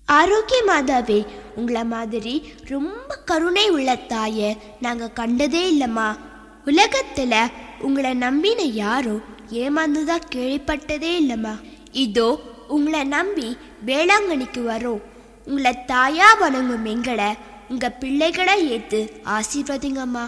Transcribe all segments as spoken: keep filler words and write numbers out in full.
ஆரோக்கிய மாதாவே, உங்களை மாதிரி ரொம்ப கருணை உள்ள தாயை நாங்கள் கண்டதே இல்லைம்மா. உலகத்தில் உங்களை நம்பின யாரும் ஏமாந்ததா கேள்விப்பட்டதே இல்லைம்மா. இதோ உங்களை நம்பி வேளாங்கண்ணிக்கு வரோம். உங்களை தாயா வணங்கும் எங்களை உங்கள் பிள்ளைகளை ஏற்று ஆசீர்வதிங்கம்மா.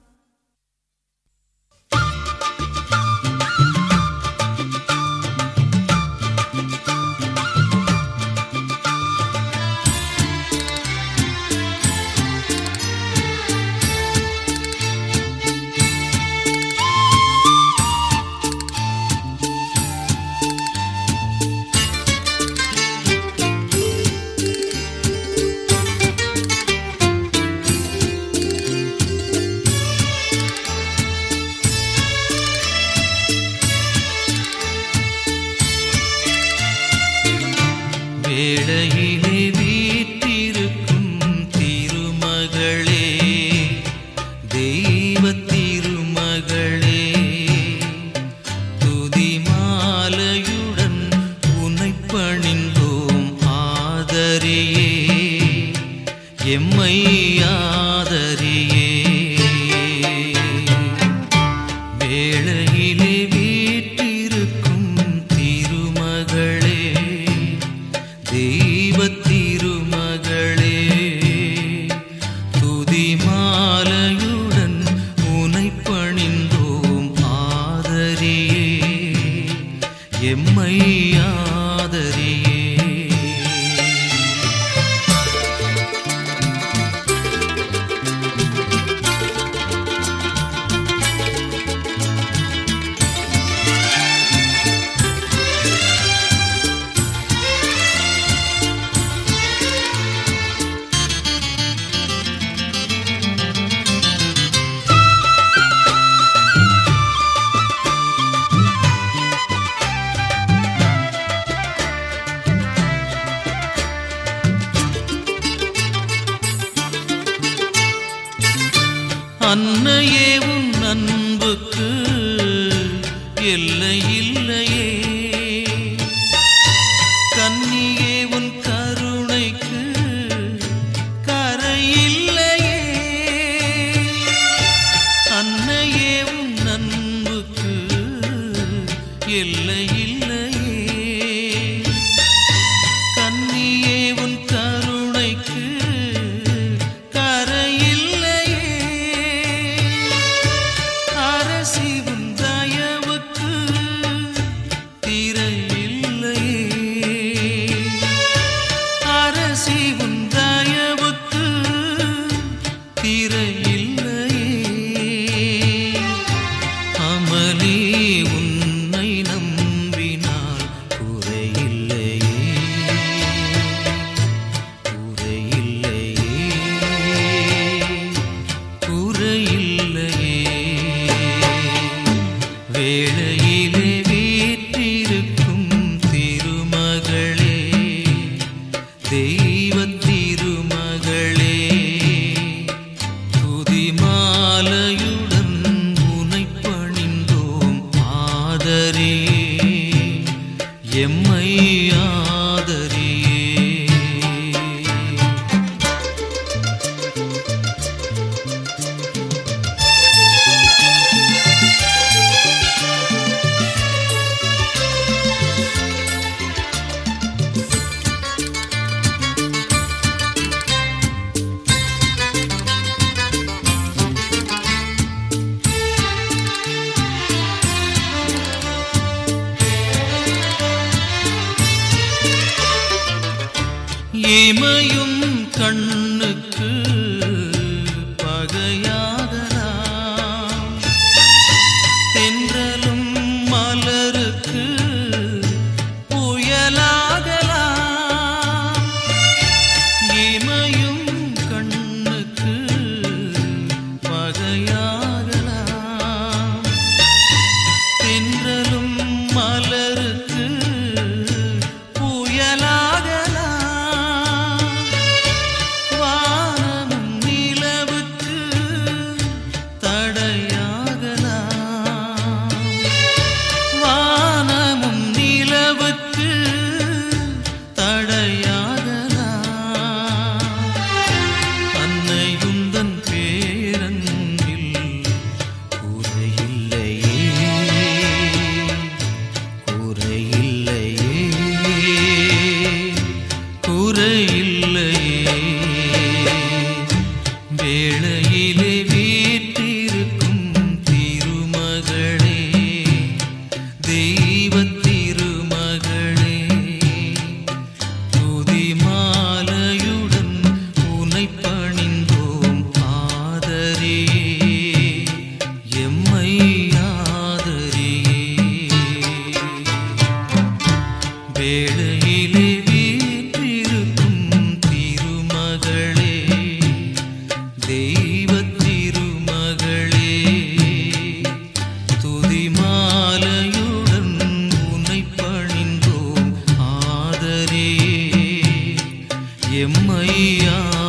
வேளையிலே வீற்றிருக்கும் திருமகளே, தெய்வ திருமகளே, துதி மாலையுடன் உன்னை பணிந்தோம். ஆதரியே, எம்மை ஆதரியே. வேளையிலே வீற்றிருக்கும் திருமகளே, தெய்வ திருமகளே, துதி மாலையுடன் உன்னை பணிந்தோம். ஆதரியே, எம்மை ஆதரியே. அன்னையே, உன் அன்புக்கு எல்லை இல்லையே. கன்னியே, உன் கருணைக்கு கரை இல்லையே. அன்னையே, உன் அன்புக்கு எல்லை இல்லையே. கன்னியே, உன் கருணைக்கு கரை இல்லையே. அரசி, உன் தயவுக்கு திரை இல்லையே. அரசி, உன் தயவுக்கு திரை இல்லையே. அமளி, உன்னை நம்பினால் குறையில்லையே, குறையில்லையே, குறையில்லையே. வேளையிலே வீற்றிருக்கும் திருமகளே, தெய்வ திருமகளே, துதி மாலையுடன் உன்னை பணிந்தோம். ஆதரியே, எம்மை ஆதரியே. இமையும் கண்ணுக்கு பகையாகலாம், தென்றலும் மலருக்கு புயலாகலாம். இமையும் கண்ணுக்கு பகையாகலாம், தென்றலும் மலருக்கு புயலாகலாம். குறை இல்லையே. வேளையிலே வீற்றிருக்கும் திருமகளே, தெய்வத் திருமகளே, துதி மாலையுடன் உனை பணிந்தோம் ஆதரியே, எம்மை ஆதரியே. வேளையிலே வீற்றிருக்கும் திருமகளே, தெய்வத் திருமகளே, துதி மாலையுடன் உனை பணிந்தோம் ஆதரியே, எம்மை